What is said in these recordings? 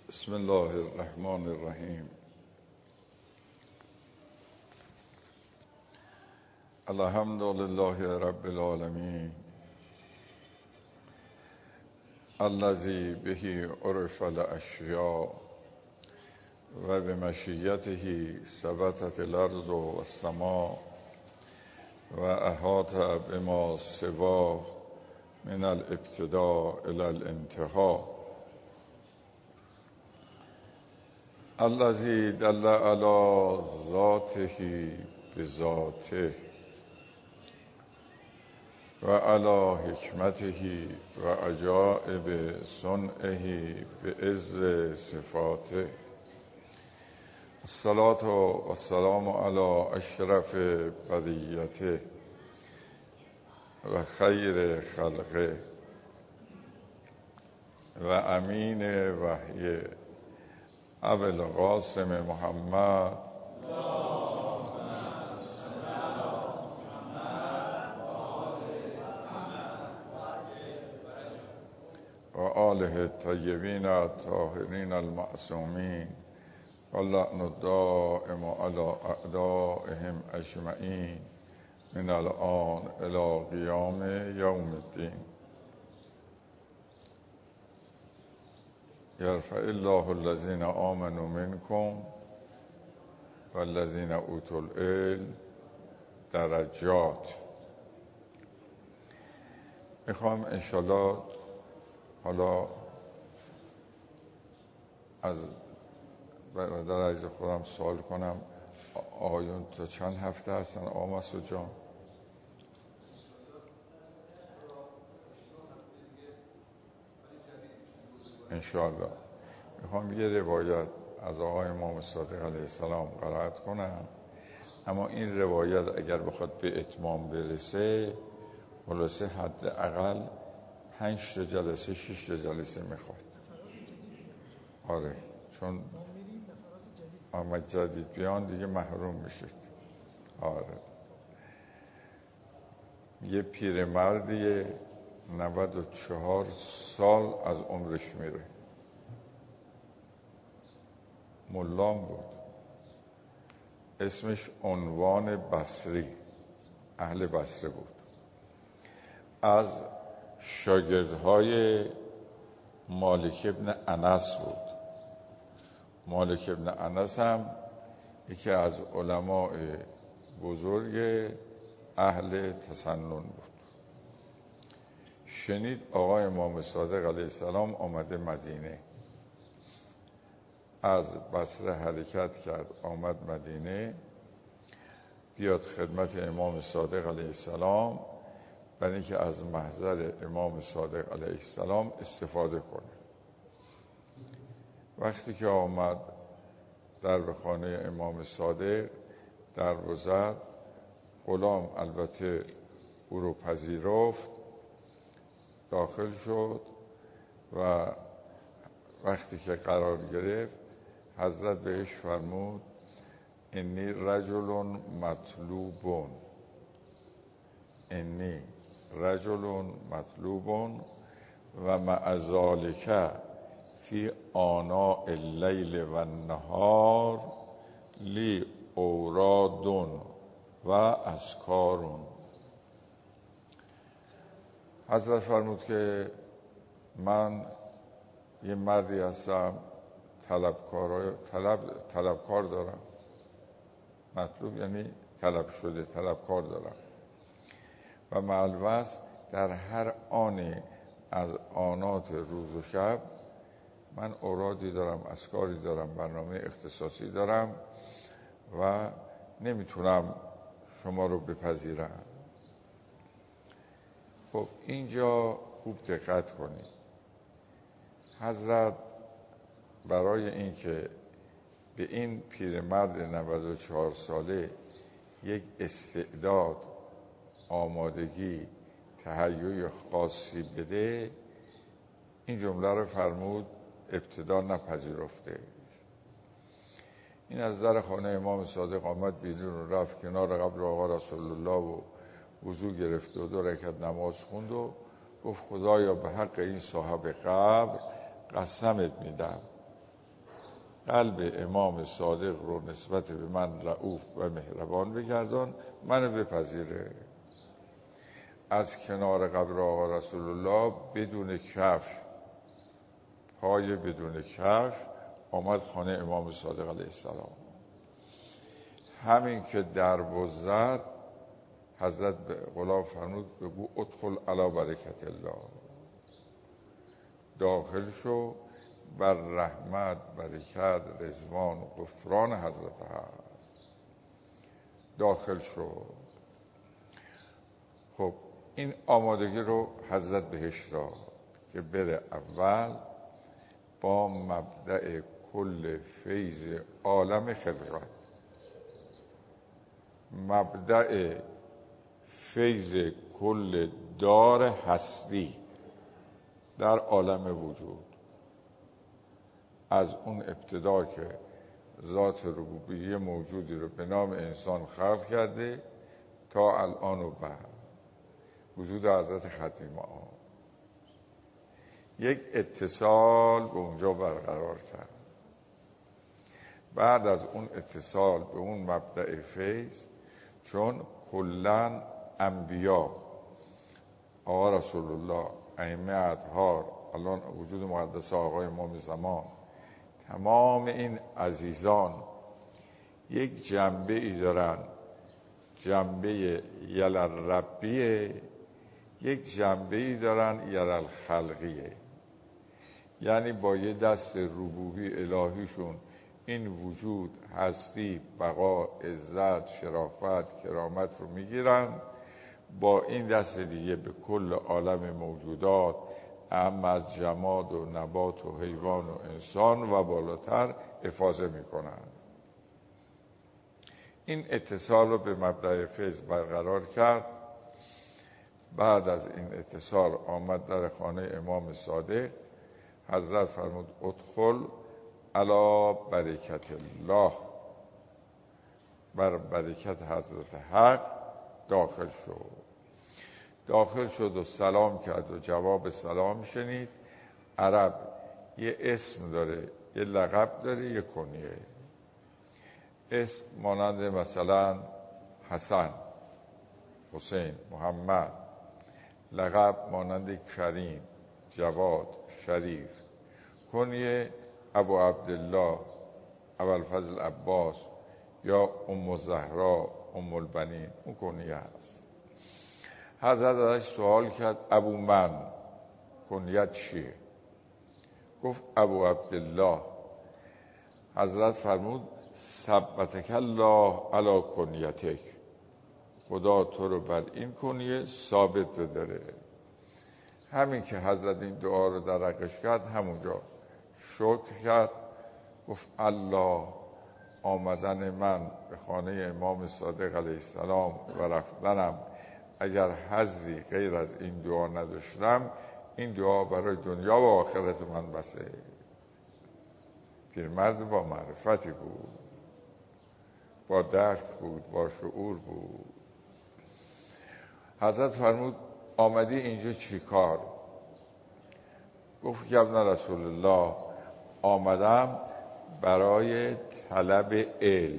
بسم الله الرحمن الرحیم. الحمد لله رب العالمین الذی به عرف الاشیاء و بمشیته ثبتت الارض و السماء و احاط بما سواه من الابتداء الی الانتهاء. الذی دل علی ذاته بذاته و علی حکمته و عجائب صنعه بعز صفاته. الصلاة و السلام علی اشرف بریته و خیر خلقه و امین وحی ابو القاسم محمد و آله الطیبین الطاهرین المعصومین و اللعن الدائم علی اعدائهم اجمعین من الآن الی قیام یوم الدین. یرفع الله الذین آمنوا منکم والذین اوتوا العلم درجات. میخوام انشالله حالا از برادر عزیز خودم سوال کنم. آقایون تا چند هفته هستن آقا مسعود جان؟ انشاءالله. میخوام یه روایت از آقای امام صادق علیه السلام قرائت کنم، اما این روایت اگر بخواد به اتمام برسه خلاصه حداقل 5 جلسه 6 جلسه میخواد. آره، چون آمد جدید بیان دیگه محروم میشید. آره، یه پیرمردیه 94 سال از عمرش میره. ملام بود، اسمش عنوان بصری، اهل بصره بود. از شاگردهای مالک ابن انس بود. مالک ابن انس هم یکی از علماء بزرگ اهل تسنن بود. شنید آقای امام صادق علیه السلام آمده مدینه، از بصره حرکت کرد آمد مدینه بیاد خدمت امام صادق علیه السلام برای اینکه از محضر امام صادق علیه السلام استفاده کنه. وقتی که آمد در به خانه امام صادق در رو زد، غلام البته او رو پذیرفت، داخل شد و وقتی که قرار گرفت حضرت بهش فرمود انی رجل مطلوبون، انی رجل مطلوبون و مع ذالک فی آناء اللیل و النهار لی اوراد و اذکار. حضرت فرمود که من یه مردی هستم طلبکار دارم. مطلوب یعنی طلب شده، طلبکار دارم و مع الوقت در هر آنی از آنات روز و شب من اورادی دارم، اذکاری دارم، برنامه اختصاصی دارم و نمیتونم شما رو بپذیرم. خب اینجا خوب دقت کنید. حضرت برای اینکه به این پیرمرد 94 ساله یک استعداد، آمادگی، تهیه خاصی بده، این جمله رو فرمود ابتدا نپذیرفته. این از در خانه امام صادق آمد بیرون و رفت کنار قبر آقا رسول الله و وضو گرفت و 2 رکعت نماز خوند و گفت خدایا به حق این صاحب قبر قسمت میدم قلب امام صادق رو نسبت به من رؤوف و مهربان بگردان، منو بپذیره. از کنار قبر آقا رسول الله بدون کفش، پای بدون کفش آمد خانه امام صادق علیه السلام. همین که در زد، حضرت به غلام فرمود بگو ادخل علی برکت الله، داخل شو بر رحمت، برکت، رضوان و غفران حضرت هست، داخل شو. خب این آمادگی رو حضرت بهش داد که بره اول با مبدأ کل فیض عالم خلقت، مبدأ فیض کل دار هستی در عالم وجود، از اون ابتدا که ذات ربوبیه موجودی رو به نام انسان خلق کرده تا الان و بعد وجود حضرت ختمی مآب، یک اتصال به اونجا برقرار کرد. بعد از اون اتصال به اون مبدأ فیض، چون کلن انبیا، آقا رسول الله، ائمه اطهار، الان وجود مقدس آقای امام زمان، تمام این عزیزان یک جنبه ای دارن، جنبه یلالربیه، یک جنبه ای دارن یلالخلقیه، یعنی با یه دست ربوبی الهیشون این وجود، هستی، بقا، عزت، شرافت، کرامت رو میگیرن، با این دست دیگه به کل عالم موجودات، اهم از جماد و نبات و حیوان و انسان و بالاتر افاضه میکنن. این اتصال رو به مبدأ فیض برقرار کرد. بعد از این اتصال آمد در خانه امام صادق، حضرت فرمود ادخل علی برکت الله، بر برکت حضرت حق داخل شد. داخل شد و سلام کرد و جواب سلام شنید. عرب یه اسم داره، یه لقب داره، یه کنیه. اسم مانند مثلا حسن، حسین، محمد. لقب مانند کریم، جواد، شریف. کنیه ابو عبدالله، ابوالفضل عباس یا ام زهرا، ام البنین، اون کنیه هست. حضرت ازش سوال کرد ابو من، کنیت چیه؟ گفت ابو عبدالله. حضرت فرمود ثبتک الله علی کنیتک، خدا تو رو بر این کنیه ثابت بداره. همین که حضرت این دعا رو در حقش کرد، همونجا شکر کرد، گفت الله، آمدن من به خانه امام صادق علیه السلام و رفتنم، اگر حظی غیر از این دعا نداشتم، این دعا برای دنیا و آخرت من بسه. پیرمرد با معرفتی بود، با درک بود، با شعور بود. حضرت فرمود آمدی اینجا چی کار؟ گفت که ابن رسول الله، آمدم برای طلب علم،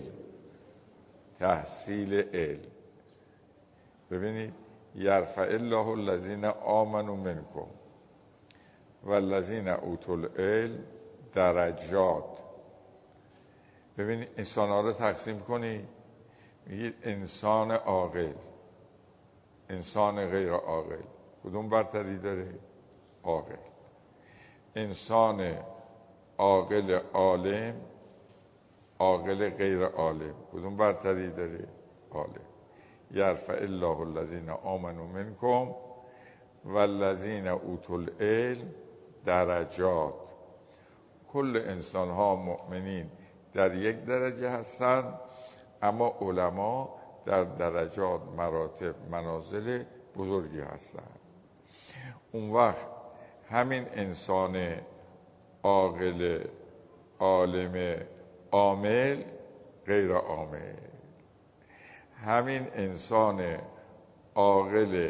تحصیل علم. ببینید یرفع الله الذین آمنوا منکم والذین اوتوا العلم درجات. ببینید انسان ها رو تقسیم کنید، میگید انسان عاقل، انسان غیر عاقل، کدوم برتری داره؟ عاقل. انسان عاقل عالم، عاقل غیر عالم، کدوم برتری داره؟ عالم. یرفع الله الذین آمنوا منکم والذین اوتوا العلم درجات. کل انسان ها مؤمنین در یک درجه هستند، اما علما در درجات، مراتب، منازل بزرگی هستند. اون وقت همین انسان عاقل، عالم، عامل، غیر عامل، همین انسان عاقل،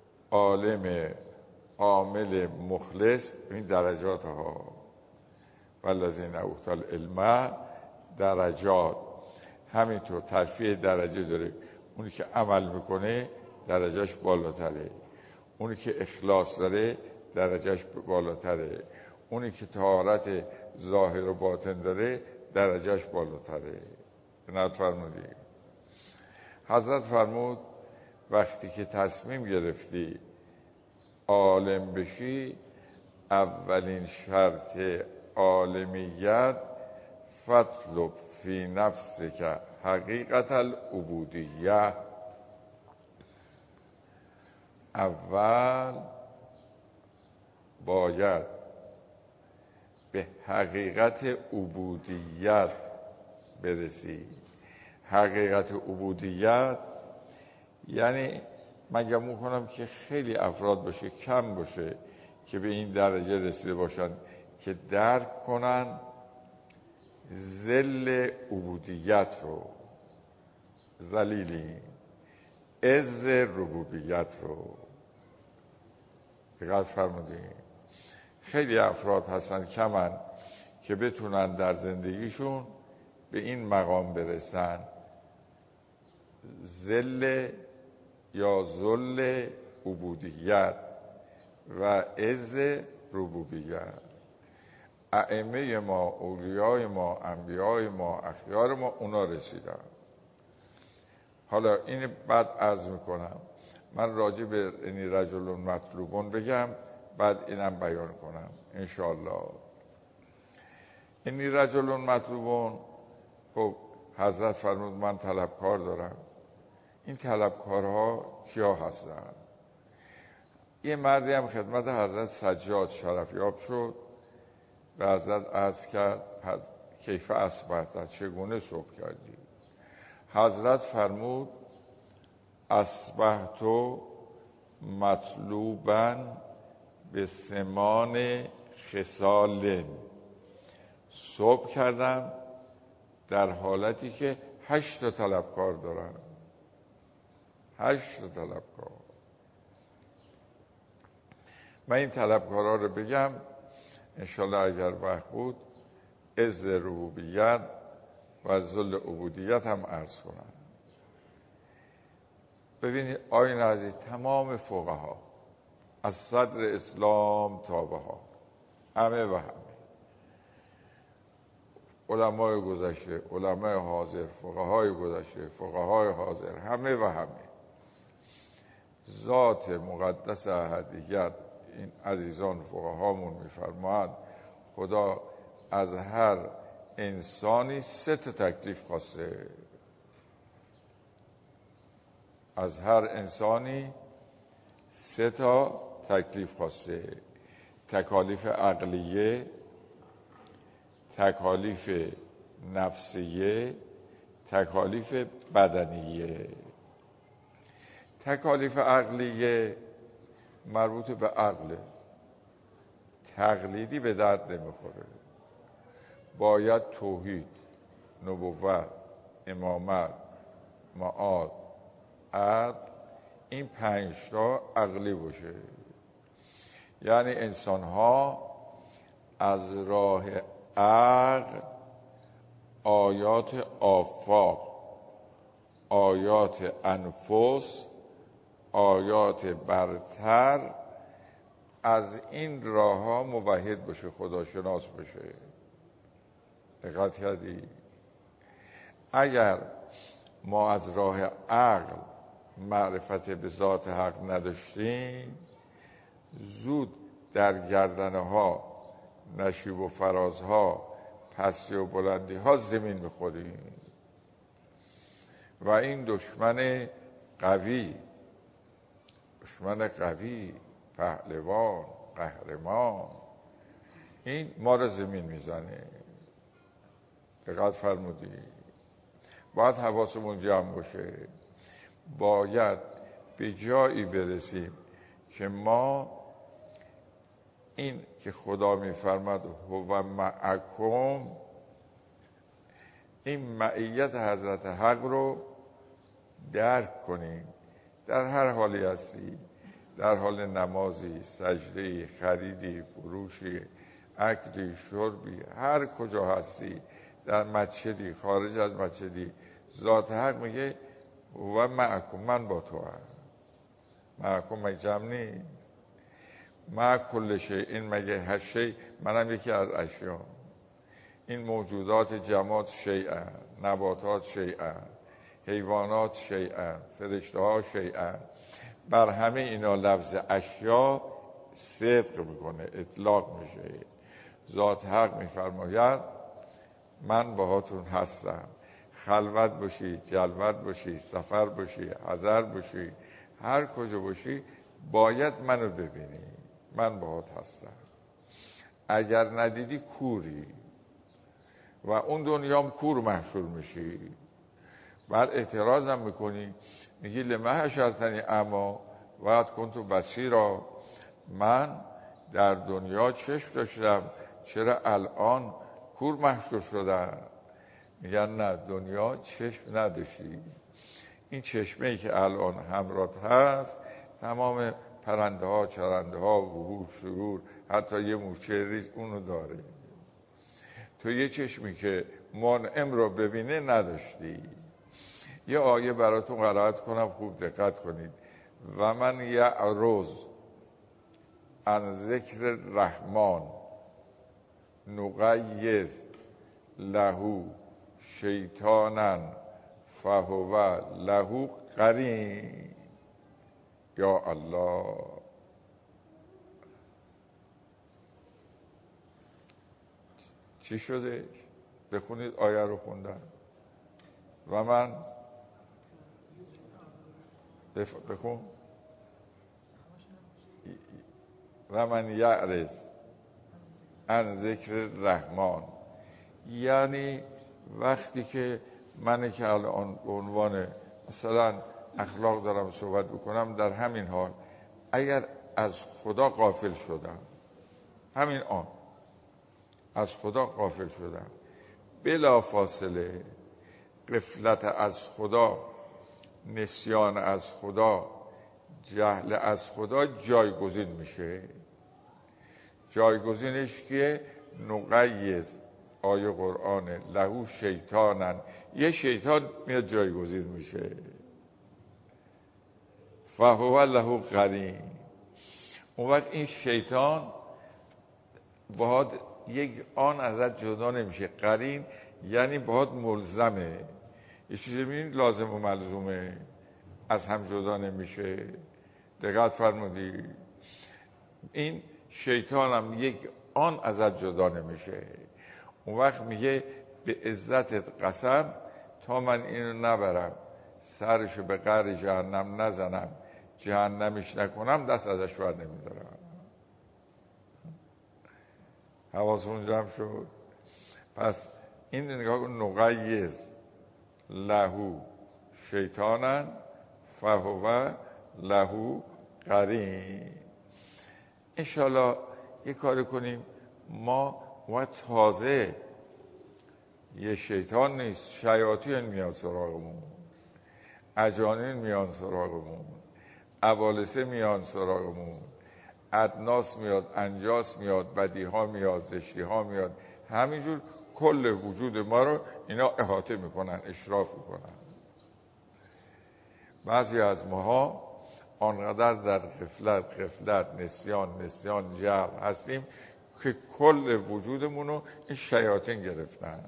عالم، عامل، مخلص، این درجات ها. والذین اوتوا العلم درجات. همینطور ترفیع درجه داره. اونی که عمل میکنه درجهش بالاتره، اونی که اخلاص داره درجهش بالاتره، اونی که طهارت ظاهر و باطن داره درجهش بالاتره. عنایت فرمودی. حضرت فرمود وقتی که تصمیم گرفتی عالم بشی، اولین شرط عالمیت فاطلب فی نفسک حقیقت العبودیه. اول باید به حقیقت عبودیت برسی. حقیقت عبودیت یعنی من گمان میکنم که خیلی افراد باشه، کم باشه که به این درجه رسیده باشن که درک کنن ذل عبودیت رو، ذلیلی عز ربوبیت رو. دقت فرمودین؟ خیلی افراد هستن کمن که بتونن در زندگیشون به این مقام برسن، ذل یا ذل عبودیت و عز ربوبیت. ائمه ما، اولیای ما، انبیای ما، اخیار ما اونا رسیدن. حالا این بعد عرض میکنم، من راجع به اینی رجل مطلوبون بگم، بعد اینم بیان کنم انشاءالله. اینی رجل مطلوبون، خب حضرت فرمود من طلبکار دارم. این طلبکارها کیا هستن؟ یه مردی هم خدمت حضرت سجاد شرفیاب شد و حضرت عرض کرد کیف اصبحت، چگونه صبح کردی؟ حضرت فرمود اصبحت مطلوبا به ثمان خصال. صبح کردم در حالتی که 8 طلبکار دارم. 8 طلبکار. من این طلبکارها رو بگم انشالله اگر وقت بود، عز ربوبیت و ذل عبودیت هم عرض کنم. ببینید آیین عزیز، تمام فقها از صدر اسلام تا بها، همه و همه، علمای گذشته، علمای حاضر، فقهای گذشته، فقهای حاضر، همه و همه، ذات مقدس احدیت این عزیزان فقهامون میفرمایند خدا از هر انسانی 3 تکلیف خواسته. از هر انسانی 3 تکلیف خواسته. تکالیف عقلیه، تکالیف نفسیه، تکالیف بدنیه. تکالیف عقلیه مربوط به عقله، تقلیدی به درد نمیخوره. باید توحید، نبوت، امامت، معاد، عدل، این 5 عقلی باشه. یعنی انسان ها از راه عقل آیات آفاق، آیات انفس، آیات برتر، از این راه ها موحد بشه، خداشناس بشه. دقت کردی؟ اگر ما از راه عقل معرفت به ذات حق نداشتیم، زود در گردنه ها، نشیب و فرازها، پستی و بلندی ها زمین میخوریم. و این دشمن قوی، پهلوان، قهرمان، این ما رو زمین میزنه. دقت فرمودی؟ باید حواسمون جمع باشه. باید به جایی برسیم که ما این که خدا میفرماد هو معکم، این معیت حضرت حق رو درک کنیم. در هر حالی هستی، در حال نمازی، سجدهی، خریدی، فروشی، اکلی شربی، هر کجا هستی، در مسجدی خارج از مسجدی، ذات حق میگه و معکم، من با تو هم. معکم مگه جمع نیست؟ مع کل شیء، این مگه هر شیء، منم یکی از اشیا. این موجودات جماد شیئا، نباتات شیئا، حیوانات شیئا، فرشته ها شیئا، بر همه اینا لفظ اشیا صدق میکنه، اطلاق میشه. ذات حق میفرماید من باهاتون هستم، خلوت باشی، جلوت باشی، سفر باشی، حضر باشی، هر کجا باشی باید منو ببینی، من باهات هستم. اگر ندیدی کوری و اون دنیام کور محشور میشی. بعد اعتراض هم میکنی، میگی لما حشرتنی اما وقد کنت بصیرا، من در دنیا چشم داشتم چرا الان کور محشور شدم؟ میگن نه، دنیا چشم نداشتی. این چشمه ای که الان همراهت هست تمام پرنده ها، چرنده ها، وحوش، شرور، حتی یه موچه ریز اونو داره. تو یه چشمی که منعم رو ببینه نداشتی. یه آیه براتون قرائت کنم، خوب دقت کنید. و من یعرض عن ذکر رحمان نقیض له شیطانا فهو له قرین. یا الله، چی شده؟ بخونید آیه رو خوندن. و من بخون. و من یعرض عن ذکر رحمان، یعنی وقتی که من که الان به عنوان مثلا اخلاق دارم صحبت بکنم، در همین حال اگر از خدا غافل شدم، همین آن از خدا غافل شدم، بلا فاصله غفلت از خدا، نسیان از خدا، جهل از خدا جایگزین میشه. جایگزینش که نقیض، آیه قرآنه، لهو شیطانن، یه شیطان میاد جایگزین میشه. فهو له قرین. اون وقت این شیطان باهات یک آن ازت جدا نمیشه. قرین یعنی باهات ملزمه، یه چیزی میبینید لازم و ملزومه، از هم جدا نمیشه. دقت فرمودی؟ این شیطان هم یک آن ازت جدا نمیشه. اون وقت میگه به عزتت قسم تا من اینو نبرم، سرشو به قعر جهنم نزنم، جهنمش نکنم، دست ازش بر نمیدارم. حواستون جمع شد؟ پس این نگاه کن، نقیض لهو شیطانن فهو له قرین. انشالله یه کاری کنیم، ما تازه یه شیطان نیست، شیاطین میاد سراغمون، اجانین میان سراغمون، ابالسه میان سراغمون، ادناس میاد، انجاس میاد، بدیها میاد، زشتیها میاد، همینجور کل وجود ما رو اینا احاطه میکنن، اشراف میکنن. بعضی از ماها آنقدر در غفلت، نسیان، جهل هستیم که کل وجودمون رو این شیاطین گرفتن.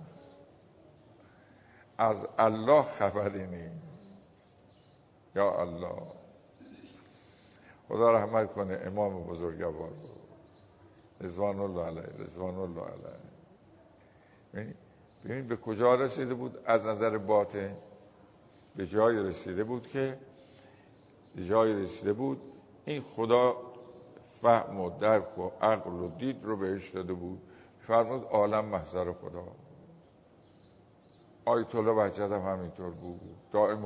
از الله خبری نیست. یا الله، خدا رحمت کنه امام بزرگوار رو، رضوان الله علیه. ببینید به کجا رسیده بود از نظر باطن؟ به جای رسیده بود این خدا فهم و درک و عقل و دید رو بهش داده بود. فرمود عالم محضر خدا. آیت الله بهجت هم همینطور بود، دائم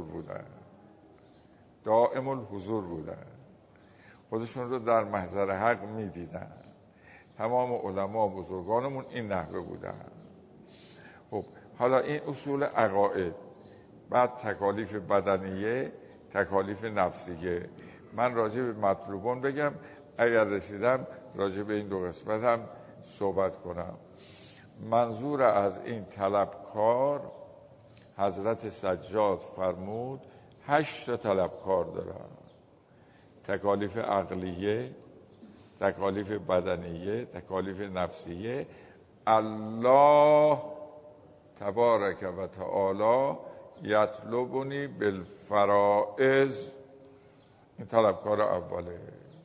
الحضور بودن، خودشون رو در محضر حق میدیدن. تمام علما بزرگانمون این نحوه بودن. خب حالا این اصول عقاید، بعد تکالیف بدنیه، تکالیف نفسیه. من راجع به مطلوبون بگم، اگر رسیدم راجع به این دو قسمت هم صحبت کنم. منظور از این طلبکار حضرت سجاد فرمود 8 تا طلبکار دارن: تکالیف عقلیه، تکالیف بدنیه، تکالیف نفسیه. الله تبارک و تعالی یطلبنی بالفرائض. این طلبکار اوله.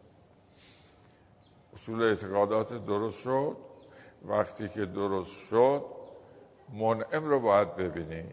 اصول اعتقادات درست شد. وقتی که درست شد منعم رو باید ببینیم.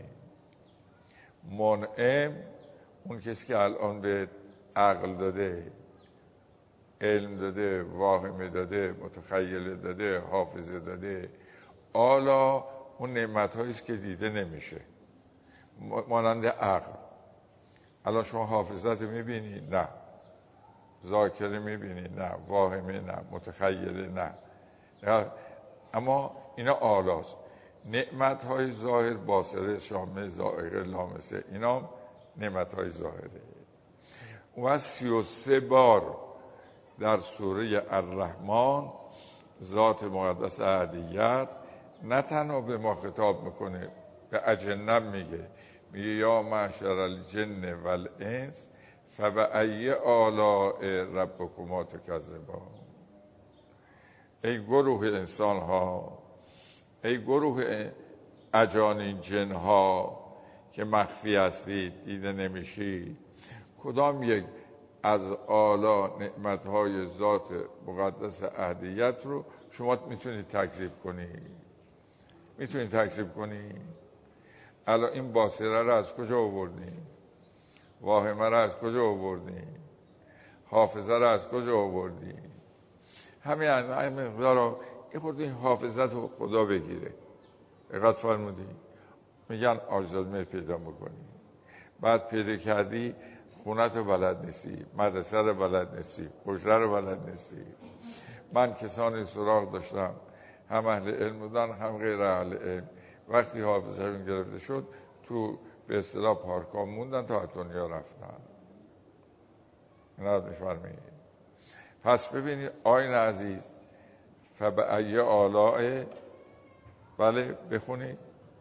منعم اون کسی که الان به عقل داده، علم داده، واهمه داده، متخیله داده، حافظه داده، حالا اون نعمت هاییست که دیده نمیشه، مانند عقل. الان شما حافظت میبینی؟ نه. ذاکره میبینی؟ نه. واهمه؟ نه. متخیله؟ نه. اما اینا آلاست. نعمت های ظاهر، باصره، شامه، ذائقه، لامسه، اینا نعمت های ظاهره. و 33 بار در سوره الرحمن ذات مقدس احدیت نه تنها به ما خطاب میکنه، به اجنه میگه یا معشر الجن والانس فبأی آلاء ربکما تکذبان. ای گروه انسان ها، ای گروه اجانین جن ها که مخفی هستید، دیده نمیشید، کدام یک از آلا نعمت های ذات مقدس احدیت رو شما میتونید تکذیب کنید؟ میتونید تکذیب کنید؟ الان این باصره رو از کجا آوردین؟ واهمه رو از کجا آوردین؟ حافظه رو از کجا آوردین؟ همین مقدار رو این خود این حافظت رو خدا بگیره. دقت فرمودی؟ میگن آرزادمه پیدا میکنی، بعد پیدا کردی خونت رو بلد نیستی، مدرسه رو بلد نیستی، حجره رو بلد نیستی. من کسانی سراغ داشتم هم اهل علم بودن هم غیر اهل علم، وقتی حافظه‌شون گرفته شد تو به اصطلاح پارکا موندن تا دنیا رفتن. اینا رو میفرمایید. پس ببینید آیین عزیز، فبأی آلاء، بله بخونید،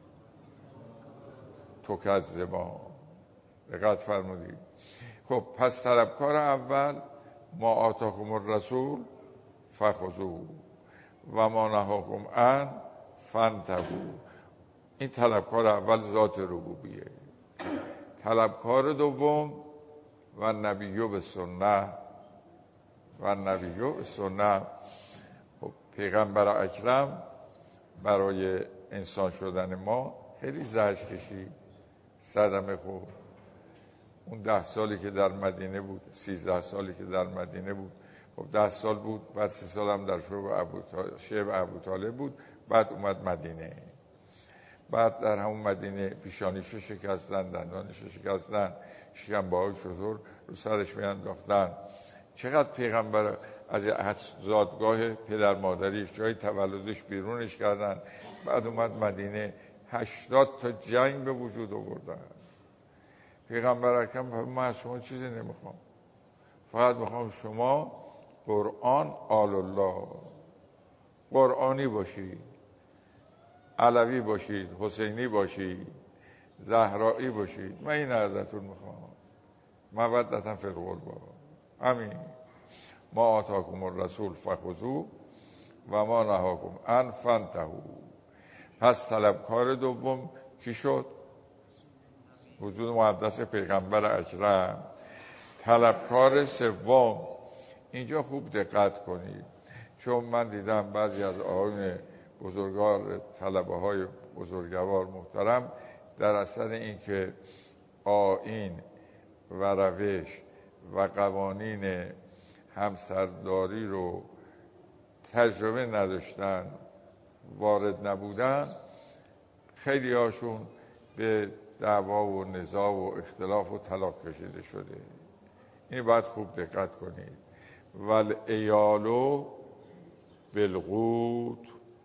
تکذبان. دقت فرمودید؟ خب پس طلبکار اول ما آتاکم الرسول فخذوه و ما نهاکم عنه فانتهوا. این طلبکار اول ذات ربوبیه. طلبکار دوم و نبیو به سنت، و نبیو به سنت. خب پیغمبر اکرم برای انسان شدن ما خیلی زحمت کشید، صدمه خورد. اون 10 سالی که در مدینه بود، 13 سالی که در مدینه بود، خب 10 سال بود، بعد 3 سال هم در شعب ابوطالب بود، بعد اومد مدینه. بعد در همون مدینه پیشانیشو شکستن، دندانشو شکستن، شکمبه‌های شتر رو سرش میانداختن. چقدر پیغمبر از زادگاه پدر مادریش، جای تولدش بیرونش کردن. بعد اومد مدینه، 80 تا جنگ به وجود آوردن. پیغمبر اکرم من از شما چیزی نمیخوام، فقط میخوام شما قرآن آل الله، قرآنی باشید، علوی باشید، حسینی باشید، زهرایی باشید. من این ازتون میخوام، مودة فی القربى. همین. ما آتاکم الرسول فخذوه و ما نهاکم عنه فانتهوا. پس طلبکار دوم کی شد؟ وجود مقدس پیغمبر اکرم. طلبکار سوم، اینجا خوب دقت کنید، چون من دیدم بعضی از آقایون بزرگوار، طلبه های بزرگوار محترم، در اثر این که آیین و روش و قوانین همسرداری رو تجربه نداشتن، وارد نبودن، خیلی هاشون به دعوا و نزاع و اختلاف و طلاق کشیده شده. این باید خوب دقت کنید. والعیال بالقوت.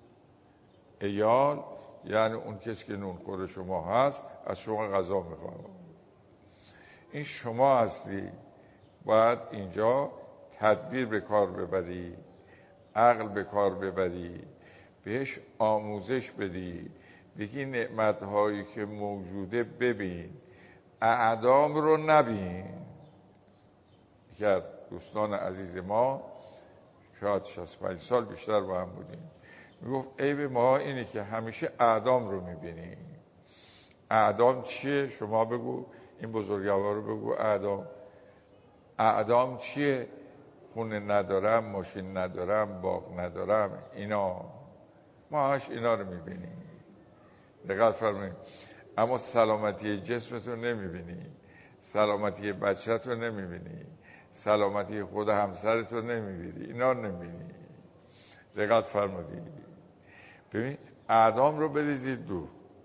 عیال یعنی اون کسی که نونخور شما هست، از شما غذا میخواد. این شما هستی. باید اینجا تدبیر به کار ببری، عقل به کار ببری. بهش آموزش بدی، بگی نعمتهایی که موجوده ببین، اعدام رو نبین. یکی از دوستان عزیز ما شاید 65 سال بیشتر با هم بودیم، میگفت عیب ما اینه که همیشه اعدام رو میبینیم. اعدام چیه؟ شما بگو، این بزرگوار رو بگو. اعدام چیه؟ خونه ندارم، ماشین ندارم، باغ ندارم، اینا ما هاش اینا رو میبینیم. دقت فرمایید. اما سلامتی جسمتو نمیبینی، سلامتی بچه‌تو نمیبینی، سلامتی خود همسرتو نمیبینی، اینا رو نمیبینی. دقت فرمودید. ببین اعدام رو بریزید دور،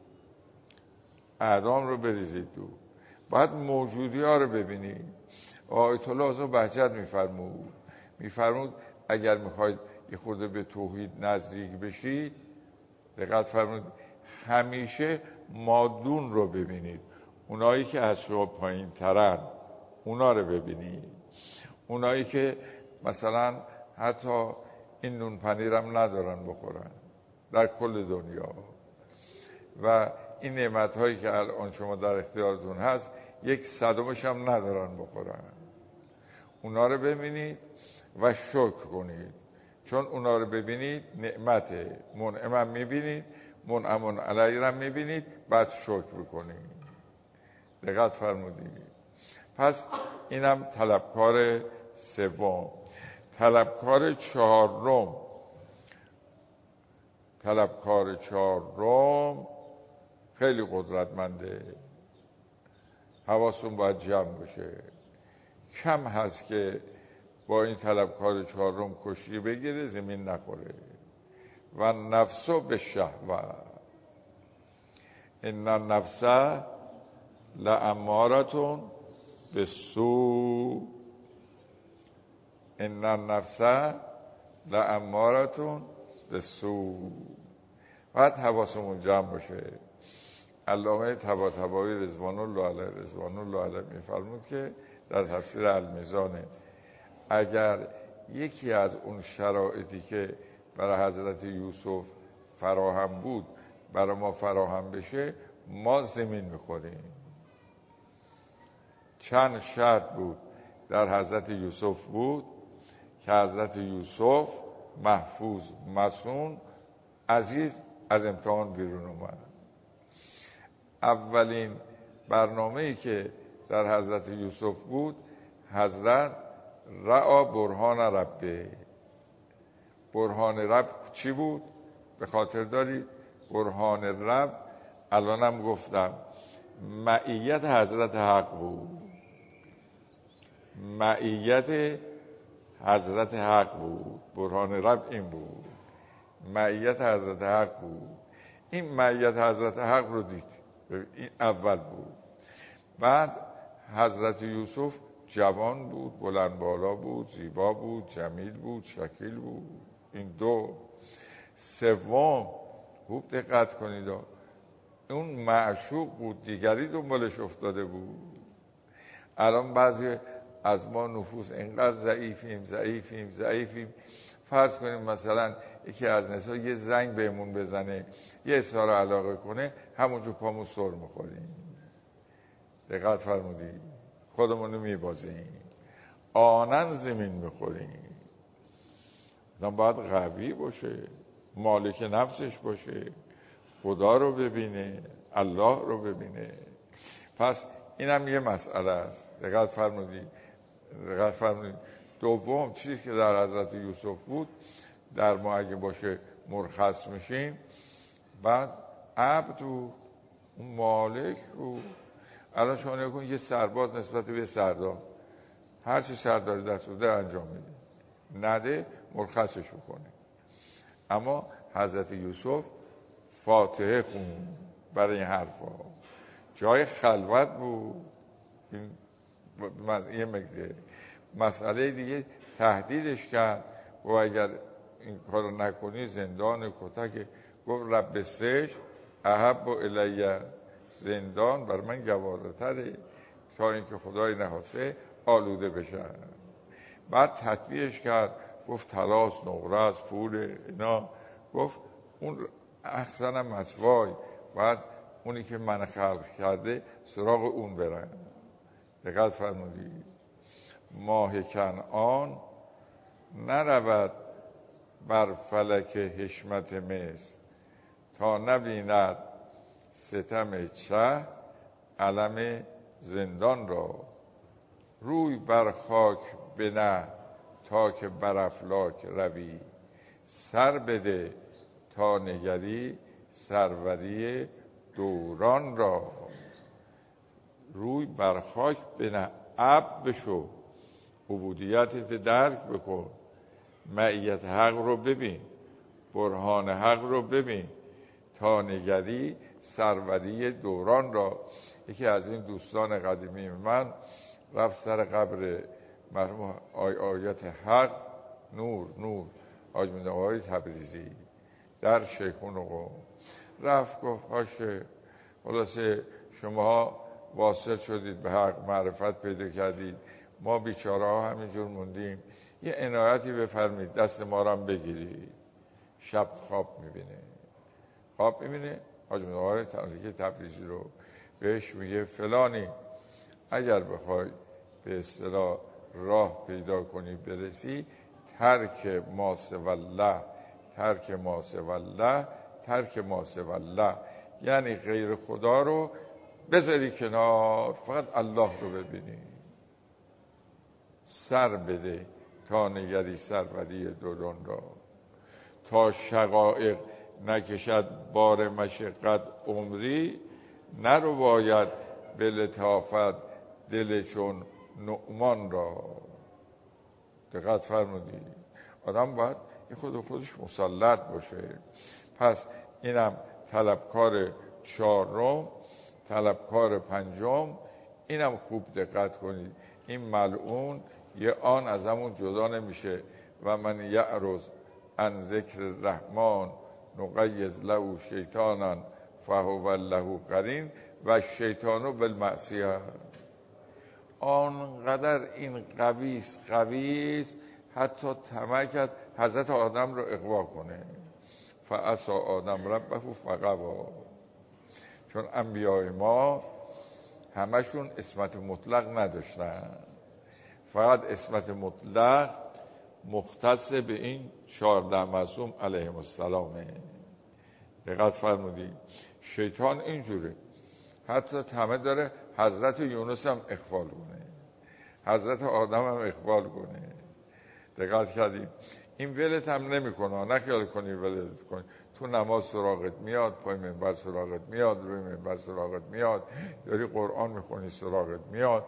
اعدام رو بریزید دور، باید موجودی ها رو ببینید. آیت الله از بهجت میفرمود اگر میخواید یه خورده به توحید نزدیک بشید، دقت فرمودید، همیشه مادون رو ببینید. اونایی که از شما پایین ترن اونا رو ببینید. اونایی که مثلا حتی این نون پنیرم ندارن بخورن در کل دنیا، و این نعمت هایی که الان شما در اختیارتون هست 1/100 هم ندارن بخورن. اونا رو ببینید و شکر کنید، چون اونا رو ببینید نعمت منعمم میبینید، منعمون علیه هم میبینید، بعد شکر کنید. دقت فرمودید. پس اینم طلبکار سوم. طلبکار چهارم خیلی قدرتمنده. حواستون باید جمع بشه. کم هست که با این طلبکار چهارم کشتی بگیره زمین نخوره. و نفسو به شهوت، ان النفس لامارة بالسوء، ان النفس لامارة بالسوء. باید حواسمون جمع باشه. علامه طباطبایی رضوان الله علیه میفرمود که در تفسیر المیزان، اگر یکی از اون شرایطی که برای حضرت یوسف فراهم بود برای ما فراهم بشه، ما زمین میخوریم. چند شرط بود در حضرت یوسف بود که حضرت یوسف محفوظ، مصون، عزیز از امتحان بیرون اومد. اولین برنامه‌ای که در حضرت یوسف بود، حضرت رعا برهان ربه. برهان رب چی بود؟ به خاطر دارید؟ برهان رب الانم گفتم معیت حضرت حق بود. معیت حضرت حق بود. برهان رب این بود، معیت حضرت حق بود. این معیت حضرت حق رو دید، این اول بود. بعد حضرت یوسف جوان بود، بلند بالا بود، زیبا بود، جمیل بود، شکیل بود. این دو. سوم، خوب دقت کنید، اون معشوق بود، دیگری دنبالش افتاده بود. الان بعضی از ما نفوس اینقدر ضعیفیم. فرض کنیم مثلا یکی از نسا یه زنگ بهمون بزنه، یه اظهار علاقه کنه، همونجا پامون سر میخوریم. دقت فرمودید؟ خودمونو میبازیم، آنن زمین میخوریم. آدم باید قوی باشه، مالک نفسش باشه، خدا رو ببینه، الله رو ببینه. پس اینم یه مسئله است. دقت فرمودید؟ دوم چیزی که در حضرت یوسف بود، در ما اگه باشه مرخص میشیم. بعد عبد و مالک و الان شما نگاه کن، یه سرباز نسبت به یه سردار، هر چی سرداری دست بده انجام میده، نده مرخصش کنه. اما حضرت یوسف فاتحه خون برای این حرفا، جای خلوت بود. این یه مسئله دیگه تهدیدش کرد و اگر این کارو نکنی زندان، کتک. گفت رب سجن احب الیه، زندان بر من گواره تره تا اینکه خدای نخواسته آلوده بشن. بعد تطبیعش کرد، گفت طلاس، نقره است، پول، اینا. گفت اون احسن مثوای باید اونی که من خلق کرده سراغ اون برن. دقت فرمودید؟ ماه کنعان نرود بر فلک حشمت مصر، تا نبیند ستم چه علم زندان را. روی بر خاک بنه تا که بر افلاک روی، سر بده تا نگری سروری دوران را. روی بر خاک بنه، عبد بشو، عبودیتت درک بکن، معیت حق رو ببین، برهان حق رو ببین، تا نگری سروری دوران را. یکی از این دوستان قدیمی من رفت سر قبر مرحوم آیت حق نور حاج میرآقای تبریزی در شیخون قم. رفت گفت باشه، خلاصه شما واصل شدید به حق، معرفت پیدا کردید، ما بیچاره ها همینجور موندیم، یه عنایتی بفرمید دست ما رو هم بگیرید. شب خواب میبینه حاج میرآقای تبریزی رو، بهش میگه فلانی اگر بخوای به اصطلاح راه پیدا کنی برسی، ترک ما سوی الله، ترک ما سوی الله، ترک ما سوی الله، یعنی غیر خدا رو بذاری کنار، فقط الله رو ببینی. سر بده تا نگری سروری دوران را، تا شقایق نکشد بار مشقت عمری، نرو باید به لطافت دل چون نعمان را. دقت فرمودی؟ آدم باید خودش مسلط باشه. پس اینم طلبکار چهارم، طلبکار پنجم. اینم خوب دقت کنید، این ملعون یه آن از همون جدا نمیشه. و من یعرض عن ذکر الرحمن نقید له شیطانا فهو له قرین و شیطانو بالمعصیه. آنقدر این قویست حتی طمع کرد حضرت آدم رو اغوا کنه. فعصی آدم ربه فغوی. چون انبیاء ما همشون عصمت مطلق نداشتن، فقط عصمت مطلق مختص به این 14 معصوم علیهم السلامه. دقت فرمودید؟ شیطان اینجوره، حتی طمع داره حضرت یونس هم اغفال کنه، حضرت آدم هم اغفال کنه. دقت کردید؟ این ولت هم نمیکنه، نه خیال کنی ولت کنی، تو نماز سراغت میاد، پای منبر سراغت میاد، روی منبر سراغت میاد، داری قرآن میخونی سراغت میاد.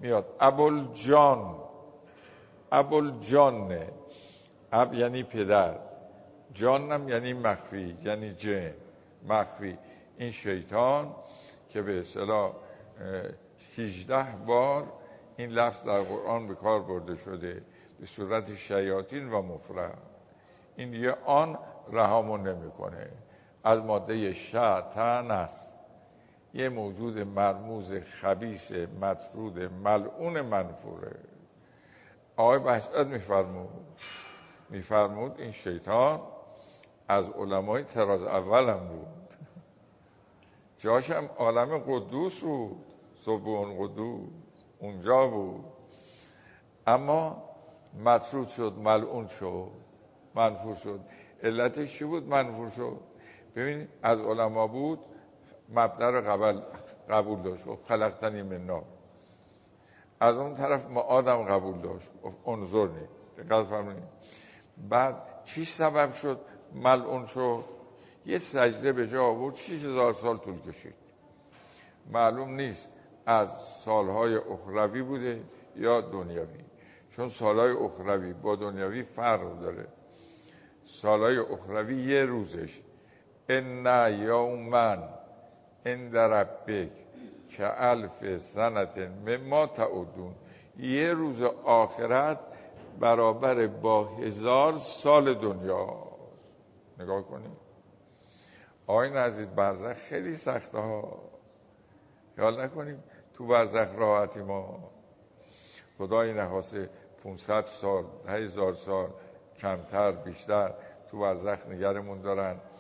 ابوالجانه، اب یعنی پدر، جانم یعنی مخفی، یعنی جن مخفی. این شیطان که به اصطلاح 18 بار این لفظ در قرآن به کار برده شده به صورت شیاطین و مفرد، این یه آن رهامون نمیکنه. از ماده شیطان است، یه موجود مرموز خبیث مطرود ملعون منفوره. آقای بهجت میفرمود این شیطان از علمای طراز اول هم بود، جاش هم عالم قدوس بود، سبحان قدوس اونجا بود، اما مطرود شد، ملعون شد، منفور شد. علتش چی بود منفور شد؟ ببین از علما بود، مبدا رو قبول داشت، خلقتنی من نار. از اون طرف ما آدم قبول داشت، انظرنی. دقت فرمایید. بعد چی سبب شد ملعون شد؟ یه سجده به جا آورد 6000 سال طول کشید. معلوم نیست از سالهای اخروی بوده یا دنیوی، چون سالهای اخروی با دنیوی فرق داره. سالهای اخروی یه روزش، ان یوما عند ربک که الف سنت مما تعدون، یه روز آخرت برابر با 1000 سال دنیا. نگاه کنید آقایان عزیز، برزخ خیلی سخته ها. خیال نکنیم تو برزخ راحتی. ما خدای نخواسته 500 سال 1000 سال کمتر بیشتر تو برزخ نگرمون دارن.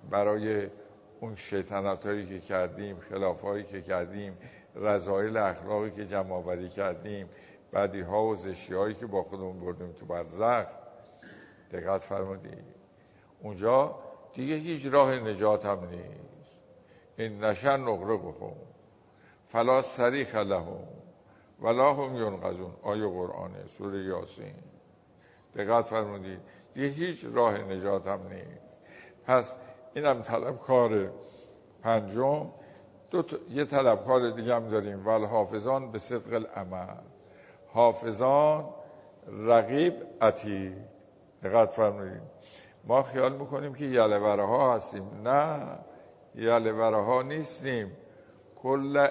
برای اون شیطنت‌هایی که کردیم، خلاف‌هایی که کردیم، رذایل اخلاقی که جمع آوری کردیم، بدی‌ها و زشتی‌هایی که با خودمون بردیم تو برزخ. دقت فرمودید اونجا دیگه هیچ راه نجات هم نیست. این نشن نغرقهم فلا صریخ لهم ولا هم ینقذون. آیه قرآنه، سوره یاسین. دقت فرمودید دیگه هیچ راه نجات هم نیست. پس اینم طلبکار پنجم. یه طلبکار دیگه هم داریم، والحافظان به صدق العمل. حافظان رقیب عتید. دقت فرمودید ما خیال میکنیم که یلوره ها هستیم. نه، یلوره ها نیستیم. کل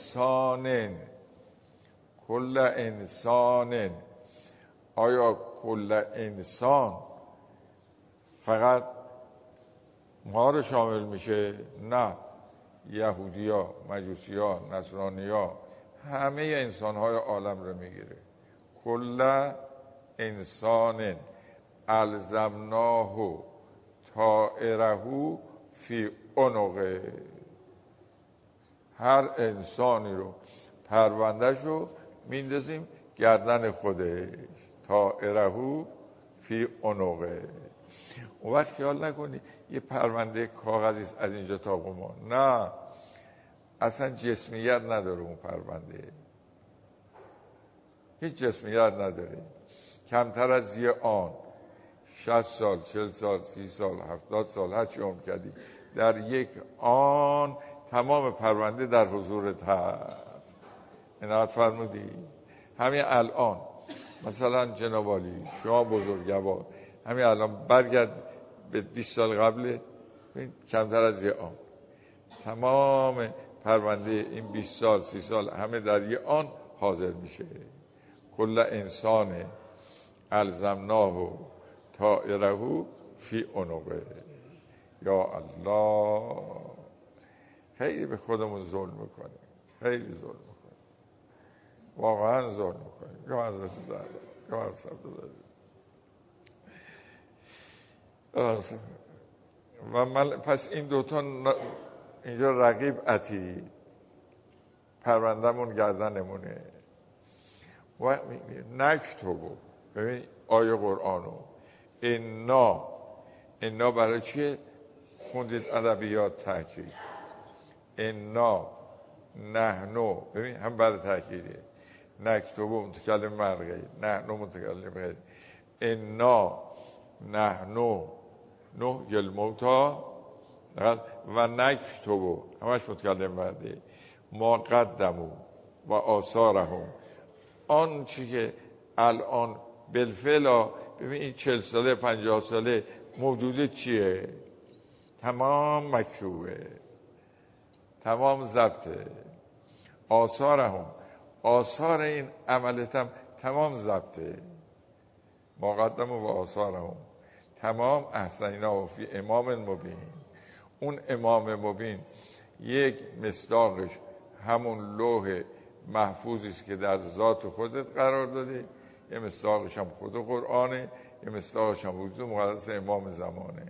انسان. آیا کل انسان فقط ما رو شامل میشه؟ نه، یهودیا، مجوسیا، نصرانیا، همه انسان‌های عالم رو میگیره. کل انسان الزمناه طائره فی عنقه. هر انسانی رو پروندهش رو میندازیم گردن خودش. طائره فی عنقه. اون وقت خیال نکنی یه پرونده کاغذی از اینجا تا قم. نه، اصلا جسمیت نداره اون پرونده. هیچ جسمیت نداره. کمتر از یه آن، 60 سال، 40 سال، 30 سال، 70 سال، هر چی عمر کردی، در یک آن تمام پرونده در حضورت هست. عنایت فرمودی؟ همین الان مثلا جناب عالی شما بزرگوار، همین الان برگرد به 20 سال قبل، کمتر از یه آن تمام پرونده این 20 سال 30 سال همه در یه آن حاضر میشه. کل انسان الزمناه طائره فی عنقه. یا الله، خیلی به خودمون ظلم میکنیم، خیلی ظلم میکنیم، واقعا ظلم میکنیم. یا حضرت زهرا یا حضرت و پس این دوتا اینجا رقیب عتید، پروندهمون گردنمونه. و نکتبو، ببین آیه قرآنو، انا برای چیه خوندید ادبیات تحکیل؟ انا نحنو، ببین هم برای تحکیله. نکتبو متکلم مرغی، نحنو متکلم غیر. انا نحنو نحیی الموتا و نکتبو همش متکلم مرده. ما قدمو و آثارهم، آن چی که الان بالفعل، ببین این 40 ساله 50 ساله موجوده چیه؟ تمام مکتوبه، تمام ضبطه. آثارهم، آثار این عملتم تمام ضبطه. ما قدمو و آثارهم تمام احسنینا فی امام مبین. اون امام مبین یک مصداقش همون لوح محفوظی است که در ذات خودت قرار داده، یه مصداقش هم خود قرآنه، یه مصداقش هم وجود مقدس امام زمانه.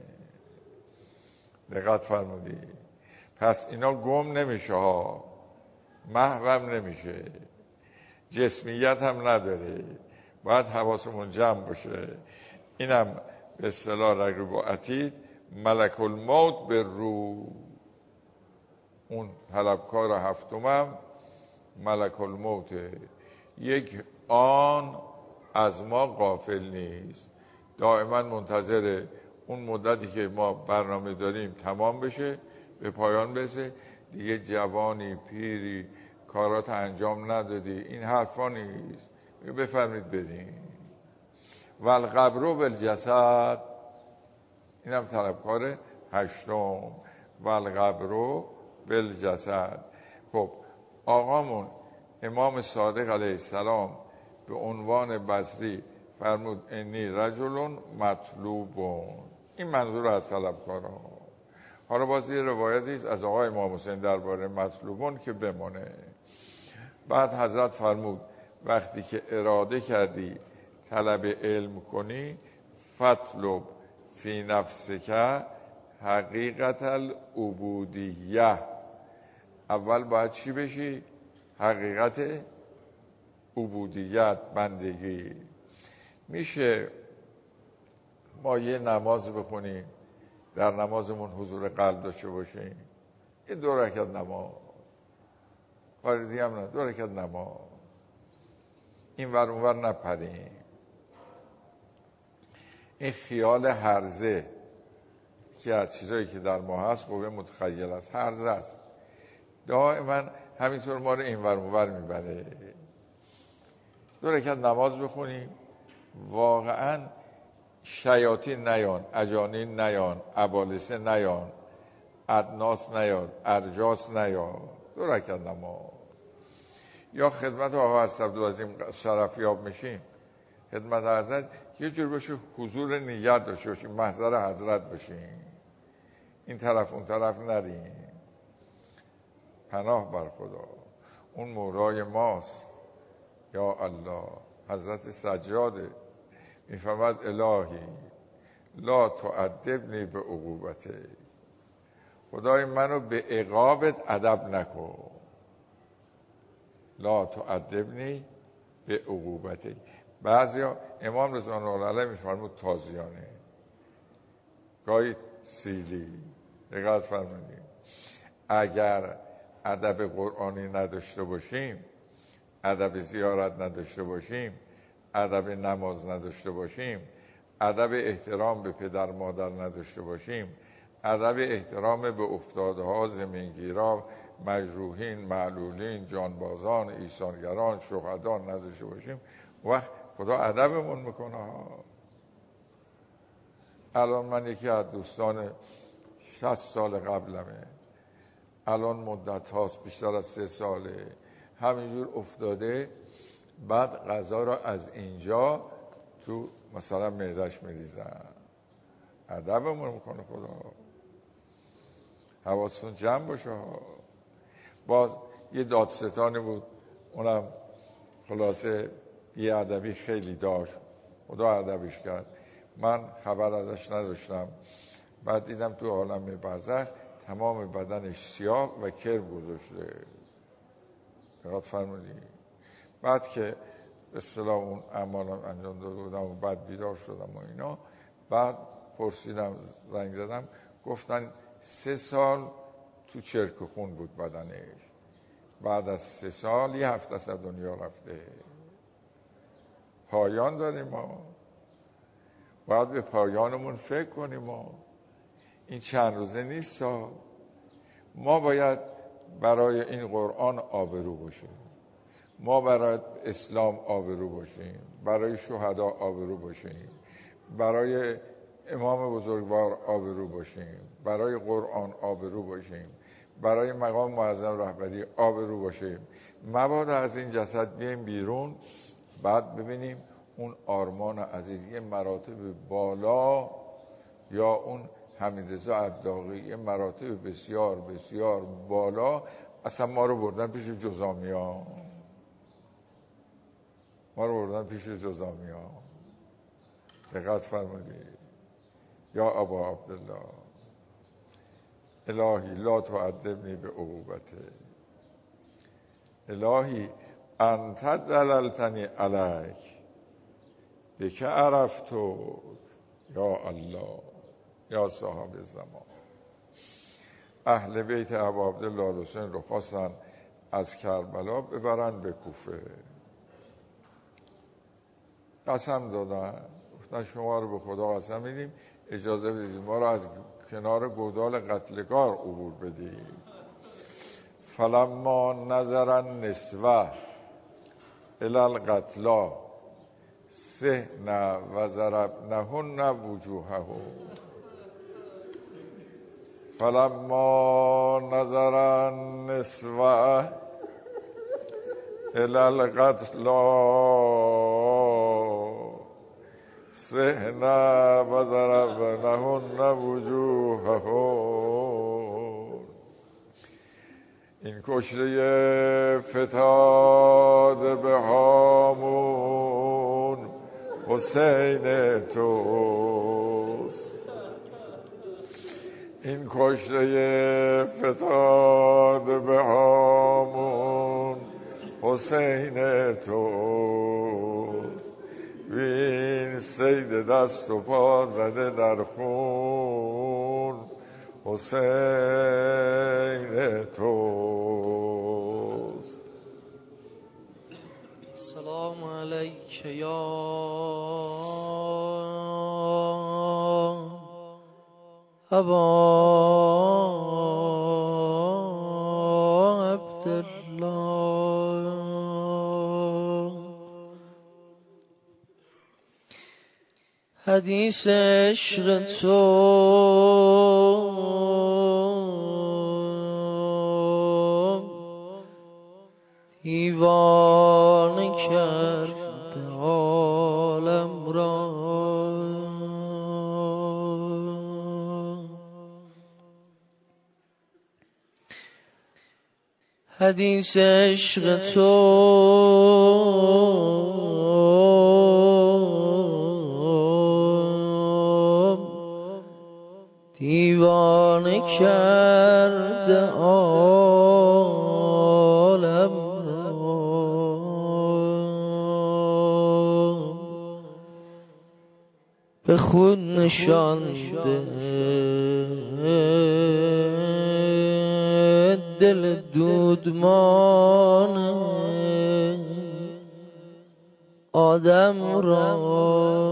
دقت فرمودی؟ پس اینا گم نمیشه ها، محو هم نمیشه، جسمیت هم نداره. باید حواسمون جمع باشه. اینم به اصطلاح رقیب و عتید. ملک الموت به روح، اون طلبکار هفتمم ملک الموت. یک آن از ما غافل نیست، دائما منتظر اون مدتی که ما برنامه داریم تمام بشه، به پایان برسه. دیگه جوانی پیری کارات انجام ندادی، این حرفا نیست. بفرمید بدین. والقبر بالجسد، اینم طلبکار هشتم. والقبر بالجسد. خب آقامون امام صادق علیه السلام به عنوان بصری فرمود انی رجل مطلوبون. این منظور از طلبکارا. حالا باز یه روایتی است از آقای امام حسین درباره مطلوبون که بمانه. بعد حضرت فرمود وقتی که اراده کردی طلب علم کنی، فطلب فی نفسک حقیقت العبودیه. اول باید چی بشی؟ حقیقت عبودیت، بندگی. میشه ما یه نماز بخونیم، در نمازمون حضور قلب داشته باشیم، یه 2 رکعت نماز، کار دیگه هم نه، 2 رکعت نماز، این ور اون ور نپریم. این خیال هرزه که از چیزایی که در ما هست قوه متخیل است، هرزه است، دائما همینطور ما رو این ور اون ور میبره. 2 رکعت نماز بخونیم، واقعا شیاطین نیان، اجانین نیان، ابالسه نیان، ادناس نیاد، ارجاس نیاد. 2 رکعت نماز. یا خدمت آقا حضرت عبدالعظیم شرف یاب میشیم، خدمت حضرت یه جور بشه حضور نیت داشته باشیم، محضر حضرت باشیم، این طرف اون طرف نریم. پناه بر خدا، اون مولای ماست. یا الله. حضرت سجاده میفرماد الهی لا تعذبنی به عقوبته، خدای منو به عقابت ادب نکن. لا تعذبنی به عقوبته. بعضیا امام رضوان الله علیه میفرمود تازیانه، گاهی سیلی. دقت فرمودید اگر ادب قرآنی نداشته باشیم، ادب زیارت نداشته باشیم، ادب نماز نداشته باشیم، ادب احترام به پدر مادر نداشته باشیم، ادب احترام به افتاده‌ها، زمینگیرا، مجروحین، معلولین، جانبازان، ایثارگران، شهدا نداشته باشیم، وقت خدا ادبمون میکنه ها. الان من یکی از دوستان 60 سال قبلمه، الان مدت هاست، بیشتر از 3 ساله همینجور افتاده، بعد غذا را از اینجا تو مثلا معده‌اش میریزن. ادبمون میکنه خدا. حواستون جمع باشه. باز یه دادستانی بود، اونم خلاصه یه ادبی خیلی داشت، خدا ادبش کرد، من خبر ازش نداشتم. بعد دیدم تو عالم برزخ تمام بدنش سیاه و کرب گذاشته. دقت فرمودی؟ بعد که به اصطلاح اون اعمالم انجام داده بودم و بعد بیدار شدم و اینا، بعد پرسیدم، زنگ زدم، گفتن 3 سال تو چرک خون بود بدنش، بعد از 3 سال یه هفته از دنیا رفته. پایان داریم ما، باید به پایانمون فکر کنیم. این چند روزه نیست. ما باید برای این قرآن آبرو باشیم، ما برای اسلام آبرو باشیم، برای شهدا آبرو باشیم، برای امام بزرگوار آبرو باشیم، برای قرآن آبرو باشیم، برای مقام معظم رهبری آبرو باشیم. مبادا از این جسد بیایم بیرون، بعد ببینیم اون آرمان عزیز یه مراتب بالا، یا اون حمیدرضا عبداقی یه مراتب بسیار بسیار بالا، اصلا ما رو بردن پیش جزامیا، ما رو بردن پیش جزامیا. دقت فرمودید؟ یا ابا عبدالله الهی لا تعذبنی به عقوبته. الهی انت دللتنی علیک بک عرفتو. یا الله یا صاحب زمان. اهل بیت ابا عبدالله حسین رو خواستن از کربلا ببرن به کوفه، قسم دادن، گفتن شما رو به خدا قسم میدیم اجازه بدید ما رو از کنار گودال قتلگاه عبور بدید. فلما نظر النسوه الی القتلا سهن و ضربنهن وجوههم. فلما نظر النسوه الی القتلا سهن و ضربنهن وجوههم. این کشته فتاد به هامون حسین توست، این کشته فتاد به هامون حسین تو، وین صید دست و پا زده در خون حسین توست. سلام علیک یا ابا عبدالله. حدیث عشق تو دیوانه کرد عالم را. حدیث عشق تو دیوانه کرد عالم را. به خون نشانده دل دودمان آدم را.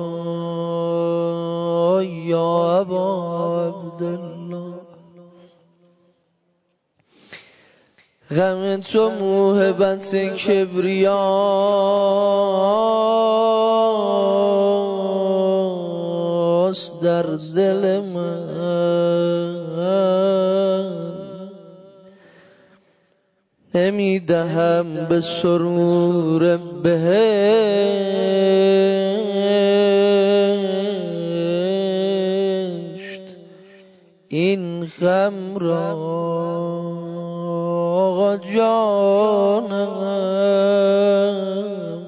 یا ابا عبدالله غم تو موهبت کبریاست در دل من. نمیدهم به سرور بهشت این غم را. آقا جانم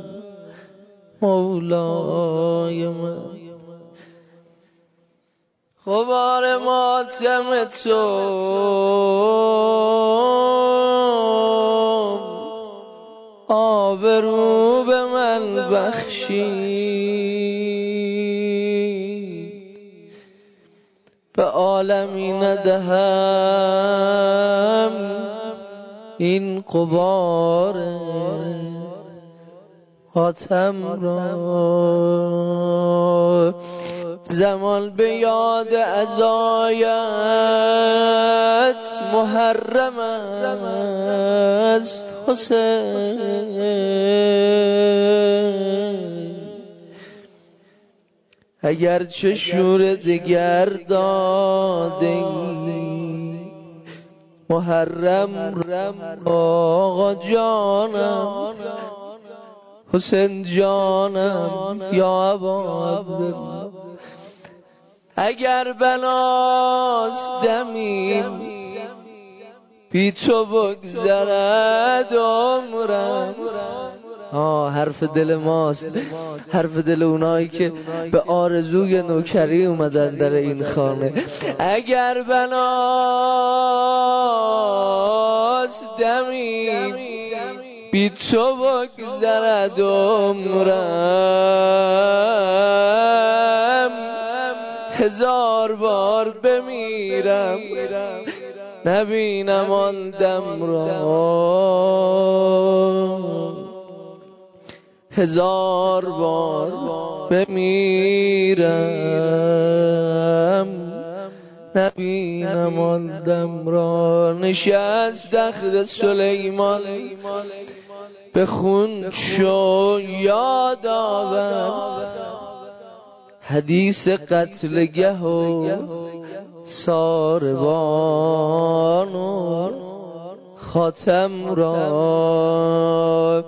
مولای من غبار ماتم تو آبرو به من بخشید. به عالمی ندهم این غبار حاتم را. زمان به یاد عزایت محرم است حسین. اگر چه شور دگر داده محرم آقا جانم حسین جانم یا ابا عبدالله. اگر بناست دمی بی تو بگذرد عمرم. حرف دل ماست، حرف دل اونایی که به آرزوی نوکری اومدن در این خانه. اگر بناست دمی بی تو بگذرد عمرم. 1000 بار بمیرم نبینم آن دم را. 1000 بار بمیرم نبینم آن دم را. نشست دخل سلیمان به خون شو یاد آور. حدیث قتلگه و ساربان و خاتم را.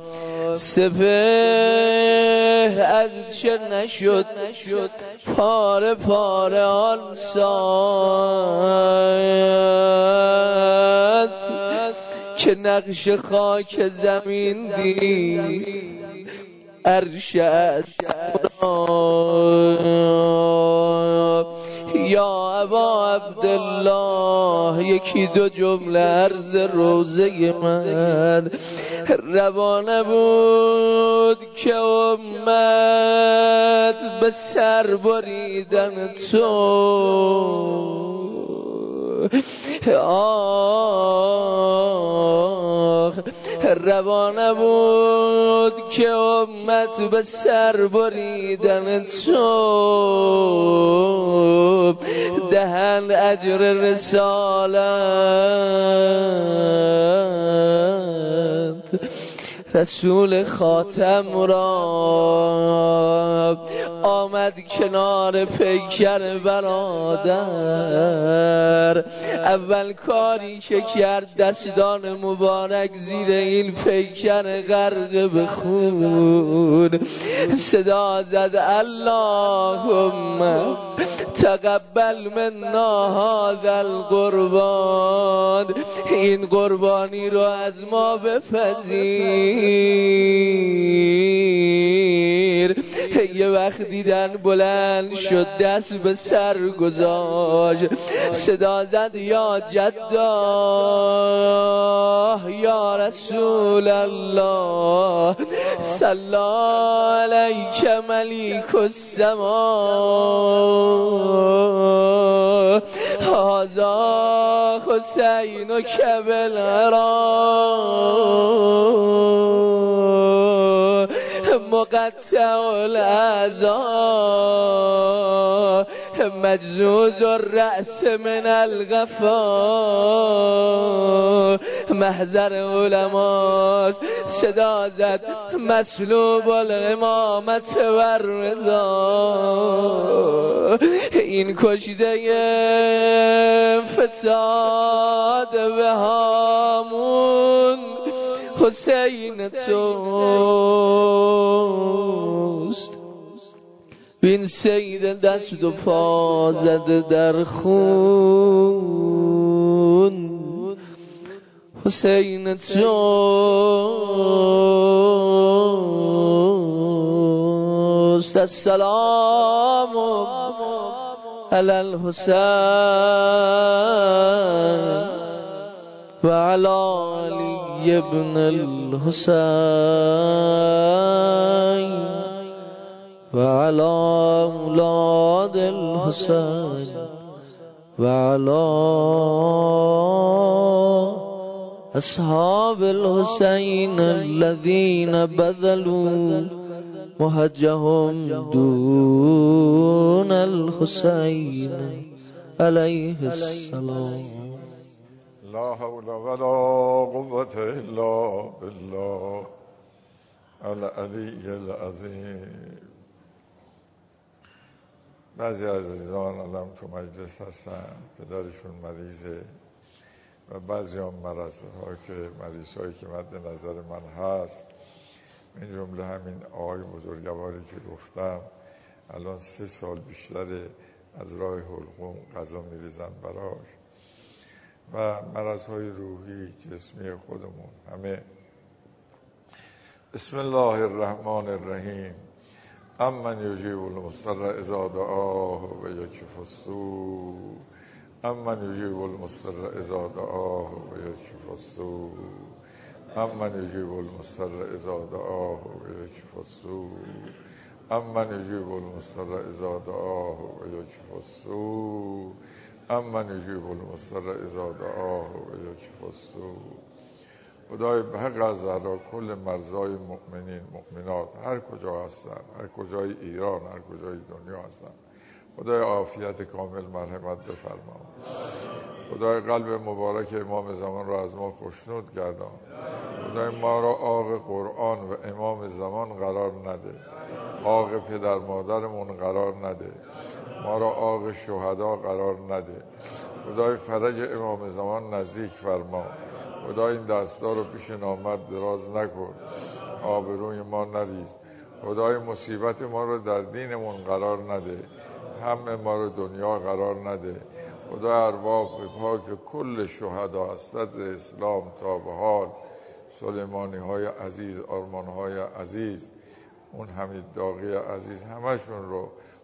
سپهر از چه نشد پاره پاره آن ساعت که نقش خاک زمین دید عرش یا ابا عبدالله یکی دو جمله عرض روزه من. روانه بود که امت به سر بریدن تو، روانه بود که امت به سر بریدن تو، دهند اجر رسالت رسول خاتم را. آمد کنار پیکر برادر، اول کاری که کرد دستان مبارک زیر این پیکر غرق به خون، صدا زد اللهم تقبل منا هذا القربان، این قربانی رو از ما بپذیر. یه وقت دیدن بلند شد، دست به سر گذاشت، صدا زد یا جدا یا رسول الله، صلی علیک ملیک السما، هذا حسین و کبلرا، مقطع الاعضاء، مجزوز الرأس من الغفا. محضر علماست، صدا زد مسلوب الامامت و الرضا، این کشته فتاد به هامون حسین توست. بین سید دست و پا زده در خون حسین توست. السلام علی الحسین و علی علی ابن الحسین و علی اولاد الحسین و علی اصحاب الحسین الذين بذلوا مهجهم دون الحسین علیه السلام. لا حول ولا قوة الا بالله العلی العظیم. بعضی از عزیزان الان تو مجلس هستن پدرشون مریضه و بعضی هم مریضهایی که مد نظر من هست، این جمله همین آقای بزرگواری که گفتم الان 3 سال بیشتره از راه حلقوم غذا میریزن براش و مرضهای روحی جسمی خودمون همه. بسم الله الرحمن الرحیم. امن یجیب المضطر اذا دعاه و یکشف السوء، امن یجیب المضطر اذا دعاه و یکشف السوء، امن یجیب المضطر اذا دعاه و یکشف السوء، امن یجیب المضطر اذا دعاه و یکشف السوء، امن یجیب المضطر اذا دعاه و یکشف السوء. خدای به حق از ذرا کل مرزای مؤمنین مؤمنات هر کجا هستن، هر کجای ایران، هر کجای دنیا هستن، خدای عافیت کامل مرحمت بفرما. خدای قلب مبارک امام زمان را از ما خوشنود گردان. خدای ما را عاق قرآن و امام زمان قرار نده، عاق پدر مادرمون قرار نده، ما را عاق شهدا قرار نده. خدای فرج امام زمان نزدیک فرما. خدای این دستار رو پیش نامت دراز نکن، آبروی ما نریز. خدای مصیبت ما رو در دینمون قرار نده، هم ما رو دنیا قرار نده. خدای ارواح پاک کل شهدا از صدر اسلام تا به حال، سلیمانی های عزیز، آرمان های عزیز، اون حمید داغی عزیز، همشون رو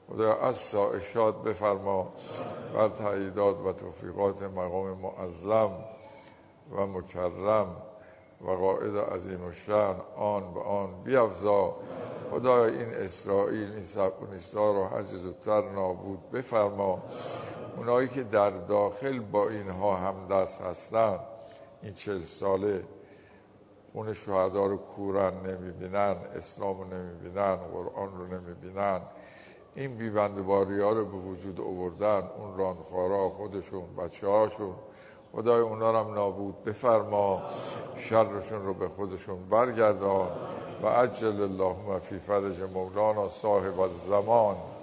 خدایا از شاد بفرما بر تأییدات و توفیقات مقام معظم و مکرم و قائد عظیم الشأن آن به آن بیفزا. خدایا این اسرائیل، این صهیونیست‌ها رو هر چه زودتر نابود بفرما. اونایی که در داخل با اینها همدست هستن، این 40 ساله خون شهدا رو کورن، نمیبینن، اسلام رو نمیبینن، قرآن رو نمیبینن، این بیبندباری ها رو به وجود آوردن، اون راندخوارا خودشون، بچه هاشون، خدای اونا رو هم نابود بفرما، شرشون رو به خودشون برگردان و عجل اللهم فی فرج مولانا صاحب الزمان.